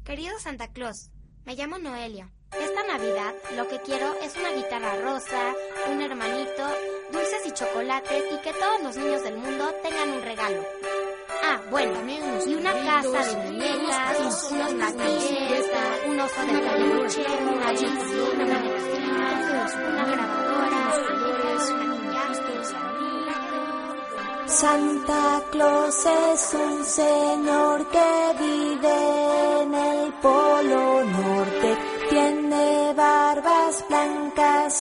Querido Santa Claus, me llamo Noelia. Esta Navidad lo que quiero es una guitarra rosa, un hermanito, dulces y chocolates y que todos los niños del mundo tengan un regalo. Ah, bueno, y una casa de muñecas, unos patines, un oso de peluche, una televisión, una grabadora, una Santa Claus es un señor que vive en el Polo Norte. Tiene barbas blancas